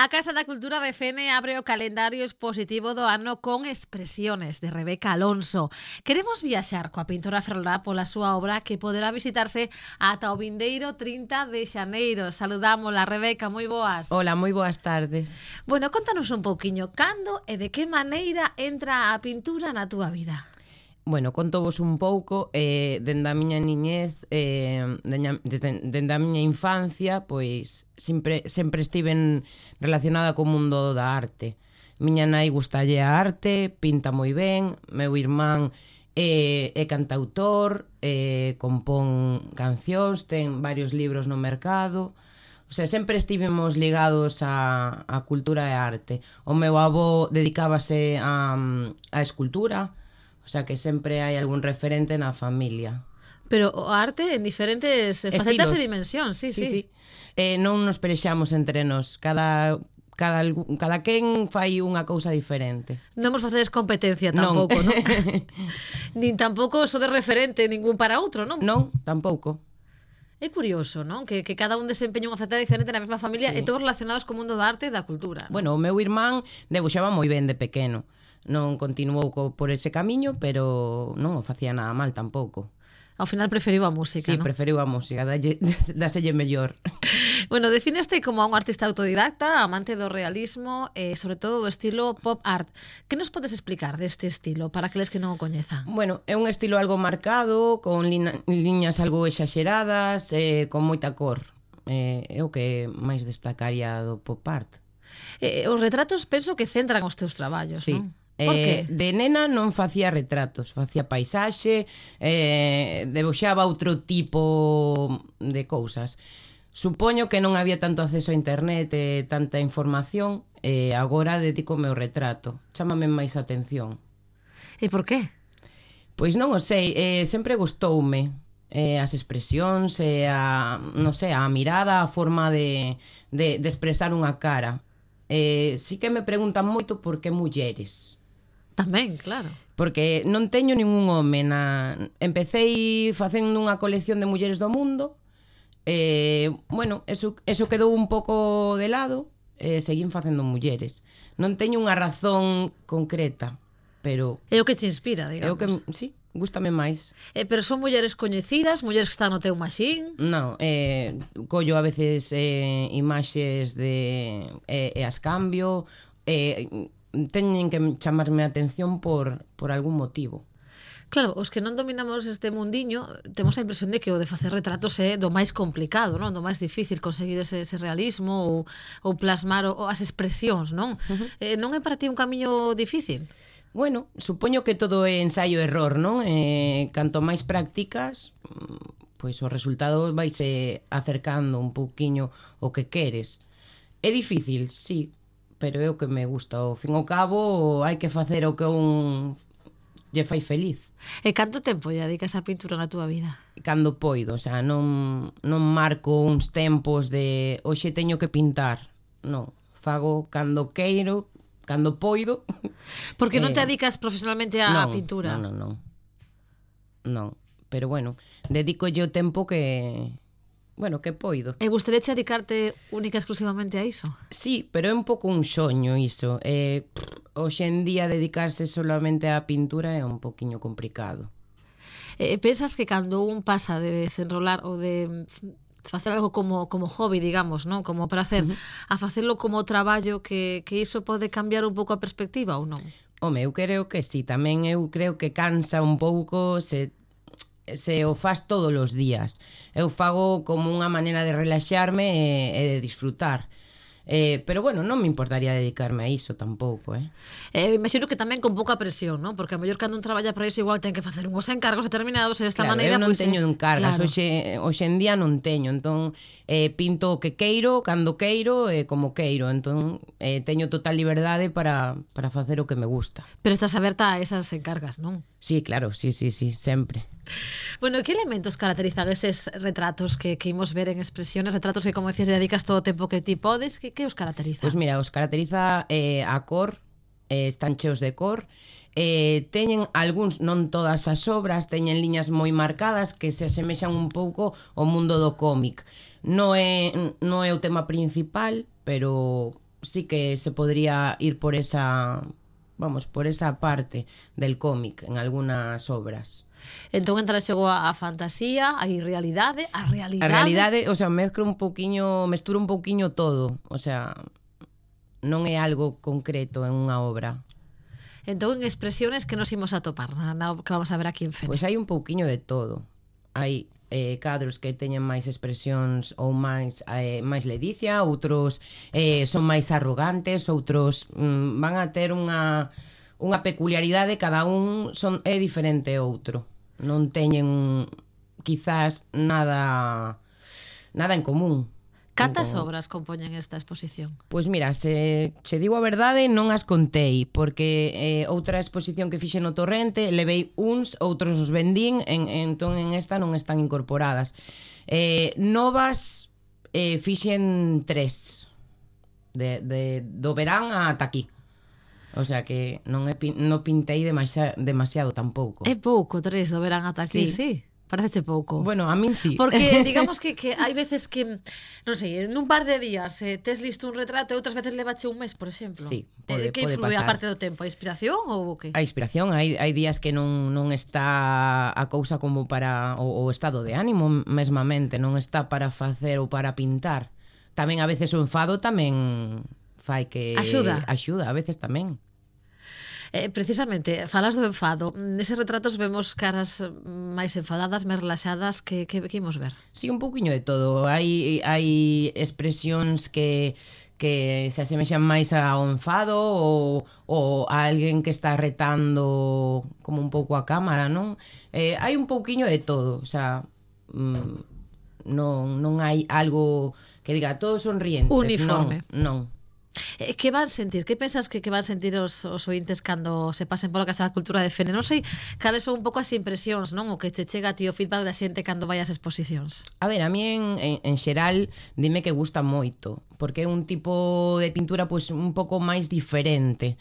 A Casa da Cultura de Fene abre o calendario expositivo do ano con Expresiones, de Rebeca Alonso. Queremos viaxar coa pintora ferrolá pola súa obra que poderá visitarse ata o vindeiro 30 de xaneiro. Saludámola, Rebeca, moi boas. Hola, moi boas tardes. Bueno, contanos un pouquiño, cando e de que maneira entra a pintura na túa vida? Bueno, contovos un pouco, dende a miña niñez, dende a miña infancia, pois sempre estiven relacionada co mundo da arte. Miña nai gustalle a arte, pinta moi ben, meu irmán é cantautor, compón cancións, ten varios libros no mercado. O sea, sempre estivemos ligados á cultura e á arte. O meu avó dedicábase á escultura. O sea, que sempre hai algún referente na familia. Pero o arte en diferentes facetas e dimensións, sí. Non nos perexamos entre nós. Cada quen fai unha cousa diferente. Non vos facedes competencia tampouco, non? Nin tampouco so de referente ningún para outro, non? Non, tampouco. É curioso, non? Que cada un desempeña unha faceta diferente na mesma familia, sí. E todos relacionados co mundo da arte e da cultura, non? Bueno, o meu irmán debuxaba moi ben de pequeno. Non continuou por ese camiño, pero non o facía nada mal tampouco. Ao final preferiu a música, sí, non? Sí, preferiu a música, dáselle mellor. Bueno, defineste como un artista autodidacta, amante do realismo e, sobre todo, do estilo pop art. Que nos podes explicar deste estilo, para aqueles que non o coñezan? Bueno, é un estilo algo marcado, con liñas algo exaxeradas, con moita cor. É o que máis destacaría do pop art. Os retratos penso que centran os teus traballos, sí. Non? Por que? De nena non facía retratos, facía paisaxe, debuxaba outro tipo de cousas. Supoño que non había tanto acceso a internet e tanta información, e agora dedícome ao retrato. Chámame máis atención. E por qué? Pois non o sei, sempre gustoume as expresións, non sei, a mirada, a forma de expresar unha cara. Sí que me preguntan moito por que mulleres. Tamén, claro. Porque non teño ningún home Empecei facendo unha colección de mulleres do mundo. Bueno, eso quedou un pouco de lado. Seguín facendo mulleres. Non teño unha razón concreta, pero é o que te inspira, digamos. Sí, gústame máis. Pero son mulleres coñecidas, mulleres que están no teu machín? Non, collo a veces imaxes e as cambio. Teñen que chamarme a atención por algún motivo. Claro, os que non dominamos este mundiño temos a impresión de que o de facer retratos é do máis complicado, non? Do máis difícil conseguir ese realismo ou plasmar as expresións, non? Non é para ti un camiño difícil? Bueno, supoño que todo é ensaio e error, non? Canto máis practicas, pois o resultado vaise acercando un pouquiño o que queres. É difícil, sí, pero é o que me gusta. Ao fin ao cabo, hai que facer o que un lle fai feliz. E canto tempo lle dedicas a pintura na túa vida? Cando poido, o sea, non marco uns tempos de hoxe teño que pintar. Non, fago cando queiro, cando poido. Porque non te dedicas profesionalmente á pintura? Non, pero bueno, dedico yo tempo que poido. E gustaría dedicarte única e exclusivamente a iso? Sí, pero é un pouco un soño iso. Hoxe en día dedicarse solamente á pintura é un poquinho complicado. Pensas que cando un pasa de desenrolar ou de facer algo como hobby, digamos, non? Como prazer, a facelo como traballo, que iso pode cambiar un pouco a perspectiva ou non? Home, eu creo que sí, tamén eu creo que cansa un pouco se o faz todos os días. Eu fago como unha maneira de relaxarme e de disfrutar. Pero bueno, non me importaría dedicarme a iso tampouco, imagino que tamén con pouca presión, non? Porque a mellor cando un traballa para iso igual ten que facer uns encargos determinados e desta maneira, eu non teño encargos, claro. Hoxe en día non teño, entón pinto o que queiro, cando queiro e como queiro, entón teño total liberdade para facer o que me gusta. Pero estás aberta a esas encargas, non? Sí, claro, sí, sempre. Bueno, que elementos caracterizan eses retratos que imos ver en expresiones, retratos que, como decías, dedicas todo o tempo que ti podes? Que os caracteriza? Pois mira, os caracteriza a cor, están cheos de cor, teñen algúns, non todas as obras, teñen liñas moi marcadas que se asemexan un pouco ao mundo do cómic. Non é o tema principal, pero sí que se podría ir por esa, vamos, por esa parte del cómic en algunas obras. Entón entra xego a fantasía, a irrealidade, a realidade. A realidade, o sea, mesturo un pouquiño todo, o sea, non é algo concreto en unha obra. Entón, en expresiones que nos imos a topar na que vamos a ver aquí en Fene. Pois hai un pouquiño de todo. Hai cadros que teñen máis expresións ou máis ledicia, outros son máis arrogantes, outros van a ter unha peculiaridade, cada un é diferente outro. Non teñen quizás nada en común. Cantas obras compoñen esta exposición? Pois mira, se che digo a verdade, non as contei, porque outra exposición que fixe no Torrente, levei uns, outros os vendín, entón en esta non están incorporadas. Novas fixen 3, do verán ata aquí. O sea que non pintei demasiado tampouco. É pouco, 3 do verán ata aquí, sí. Parecece pouco. Bueno, a min sí. Porque digamos que hai veces que, non sei, nun par de días tes listo un retrato e outras veces levache un mes, por exemplo. Sí, pode que influe pasar. A parte do tempo? A inspiración ou o que? A inspiración, hai días que non está a cousa como para o estado de ánimo mesmamente, non está para facer ou para pintar. Tamén a veces o enfado tamén fai que... Axuda, a veces tamén. Precisamente, falas do enfado. Neses retratos vemos caras máis enfadadas, máis relaxadas, que imos ver? Sí, un pouquiño de todo. Hai expresións que se asemexan máis ao enfado ou a alguén que está retando como un pouco a cámara, non? Hai un pouquiño de todo, o sea, non hai algo que diga todos sonrientes. Uniforme. Non. Que van sentir? Que pensas que van sentir os ointes cando se pasen pola Casa da Cultura de Fene? Non sei cales son un pouco as impresións, non? O que te chega a ti o feedback da xente cando vai ás exposicións. A ver, a mí en xeral dime que gusta moito, porque é un tipo de pintura pois un pouco máis diferente.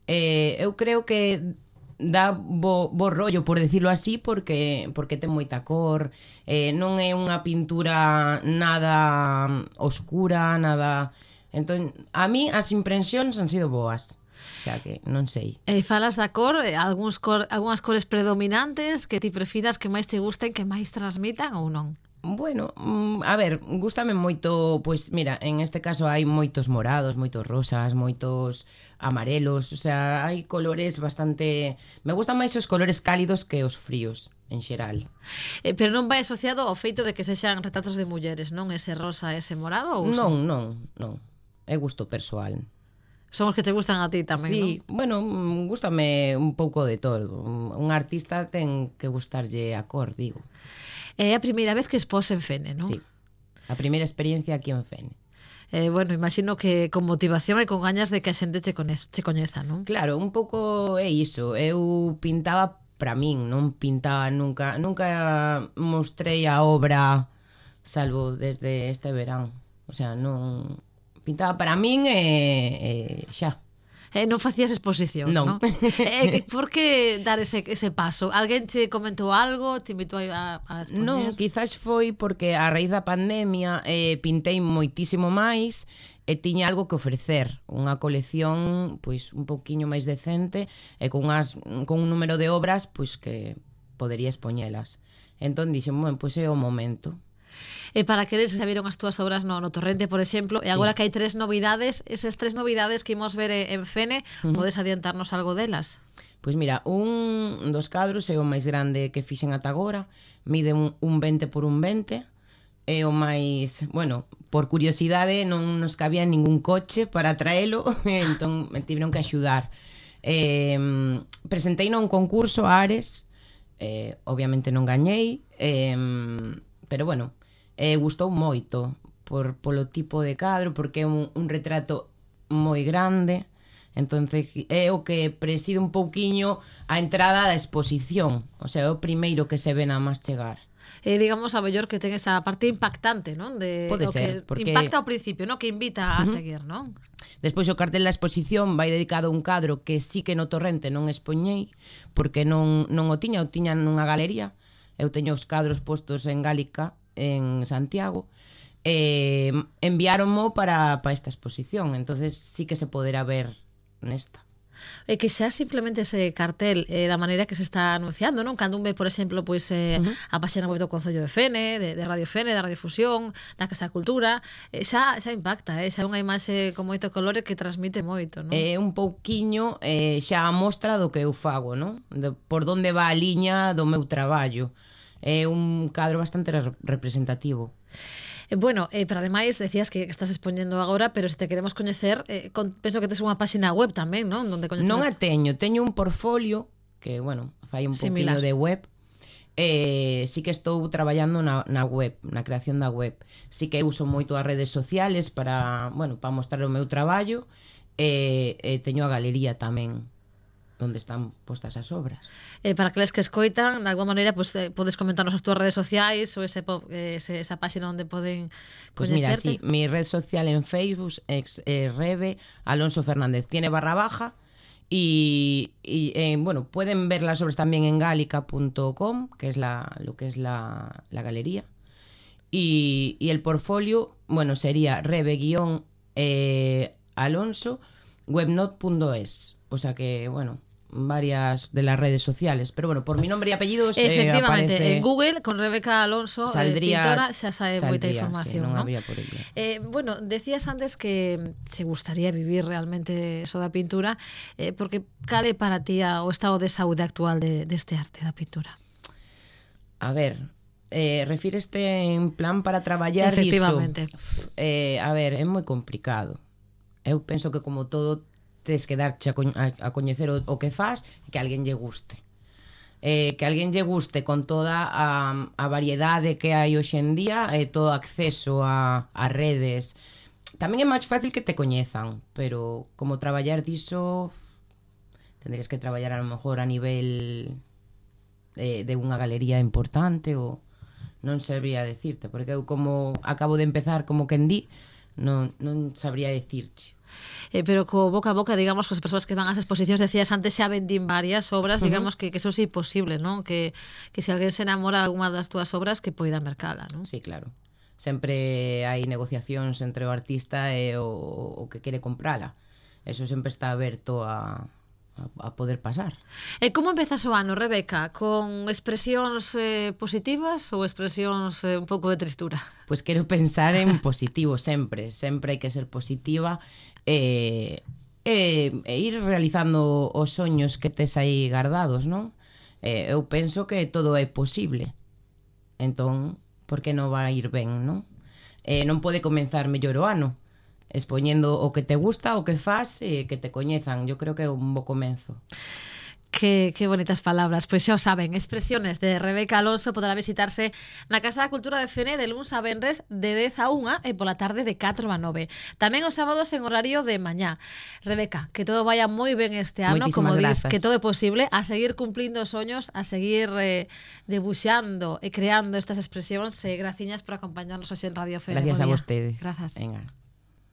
Eu creo que dá bo rollo, por decirlo así, porque ten moita cor, non é unha pintura nada oscura, nada... Entón, a mí as impresións han sido boas. O sea que non sei. Falas da cor, algunhas cores predominantes que ti prefiras, que máis te gusten, que máis transmitan ou non? Bueno, a ver, gústame moito, pois mira, en este caso hai moitos morados, moitos rosas, moitos amarelos, o sea, hai colores bastante... Me gustan máis os colores cálidos que os fríos, en xeral. Pero non vai asociado ao feito de que sexan retratos de mulleres, non? Ese rosa, ese morado? Ou non. É gusto persoal. Son os que te gustan a ti tamén, sí, non? Bueno, gústame un pouco de todo. Un artista ten que gustarlle a cor, digo. É a primeira vez que expós en Fene, non? Sí, a primeira experiencia aquí en Fene. Bueno, imagino que con motivación e con gañas de que a xente te coñeza, non? Claro, un pouco é iso. Eu pintaba para min, non pintaba nunca mostrei a obra salvo desde este verán. O sea, non... Pintaba para min e xa. Non facías exposición, non? Por que dar ese paso? Alguén che comentou algo? Te invitou a expoñer? Non, quizás foi porque a raíz da pandemia pintei moitísimo máis e tiña algo que ofrecer. Unha colección pois un pouquiño máis decente e con un número de obras pois que podería expoñelas. Entón dixen, bueno, pois é o momento. E para que se viron as túas obras no Torrente, por exemplo, e agora que hai 3 novidades, esas 3 novidades que imos ver en Fene, podes adiantarnos algo delas? Pois mira, un dos cadros é o máis grande que fixen ata agora, mide un 20 por un 20, é o máis, bueno, por curiosidade non nos cabía ningún coche para traelo, entón me tiveron que axudar. Presentei un concurso a Ares, obviamente non gañei, pero bueno, gustou moito polo tipo de cadro, porque é un retrato moi grande, entonces é o que preside un pouquiño a entrada da exposición, o sea, é o primeiro que se ve nada máis chegar. Digamos, a mellor que ten esa parte impactante, non? Pode ser, que porque... impacta ao principio, non? Que invita a seguir, non? Despois o cartel da exposición vai dedicado a un cadro que sí que no Torrente non expoñei, porque non o tiña nunha galería. Eu teño os cadros postos en Gálica, en Santiago, enviáronmo para esta exposición, entonces sí que se poderá ver nesta. E que xa simplemente ese cartel da maneira que se está anunciando, non? Cando un ve, por exemplo, pois, a páxina web do Concello de Fene, de Radio Fene, da Radiofusión, da Casa da Cultura, xa impacta, xa é unha imaxe con moito color que transmite moito, non? É un pouquiño xa a mostra do que eu fago, non? Por onde va a liña do meu traballo. É un cadro bastante representativo. Bueno, pero ademais decías que estás expoñendo agora, pero se te queremos coñecer, penso que tes unha páxina web tamén, non? Donde coñecer... Non a teño un portfolio que, bueno, fai un pouquinho de web. Sí que estou traballando na web, na creación da web. Sí que uso moito as redes sociales para mostrar o meu traballo, teño a galería tamén, onde están postas as obras. Para aqueles que escoitan, de alguma maneira, pues, podes comentarnos as túas redes sociais ou esa páxina onde poden coñecerte? Pues mira, sí, mi red social en Facebook é Rebe Alonso Fernández. Tiene /, y pueden ver las obras también en gálica.com, que es lo que es la galería. Y el portfolio, sería Rebe-Alonso webnot.es. O sea que, varias de las redes sociales, pero por mi nombre y apellidos efectivamente, aparece... en Google con Rebeca Alonso pintora xa sae moita información, sí, non ¿no? habría por ello. Decías antes que se gustaría vivir realmente eso da pintura, porque cal é para ti o estado de saúde actual deste arte da pintura? A ver, refíreste en plan para traballar iso? Efectivamente. A ver, é moi complicado. Eu penso que como todo tes que darche a coñecer o que faz e que a alguén lle guste. Que a alguén lle guste con toda a variedade que hai hoxe en día, todo acceso a redes. Tamén é máis fácil que te coñezan, pero como traballar diso tendrías que traballar a lo mejor a nivel de unha galería importante, ou non sabría decirte, porque eu como acabo de empezar, como quen di, non sabría decirche. Pero co boca a boca, digamos, as persoas que van ás exposicións, decías antes, xa vendín varias obras, digamos que eso é imposible, non? Que se alguén se enamora de alguna das túas obras, que poida mercala, non? Sí, claro. Sempre hai negociacións entre o artista e o que quere comprala. Eso sempre está aberto a poder pasar. E como empezas o ano, Rebeca? Con expresións positivas ou expresións un pouco de tristura? Pois quero pensar en positivo sempre hai que ser positiva e ir realizando os soños que tes aí guardados, non? Eu penso que todo é posible, entón, por que non vai ir ben, non? Non pode comenzar mellor o ano expoñendo o que te gusta, o que fas e que te coñezan. Yo creo que é un bo comenzo. Que bonitas palabras. Pois xa o saben, expresiones de Rebeca Alonso poderá visitarse na Casa da Cultura de Fene de luns a venres de 10 a 1 e pola tarde de 4 a 9. Tamén os sábados en horario de mañá. Rebeca, que todo vaya moi ben este ano, moitísimas como grazas. dis, que todo é posible, a seguir cumplindo os soños, a seguir debuxando e creando estas expresións. Graciñas por acompañarnos hoxe en Radio Fene. Gracias a vostede. Grazas. Venga.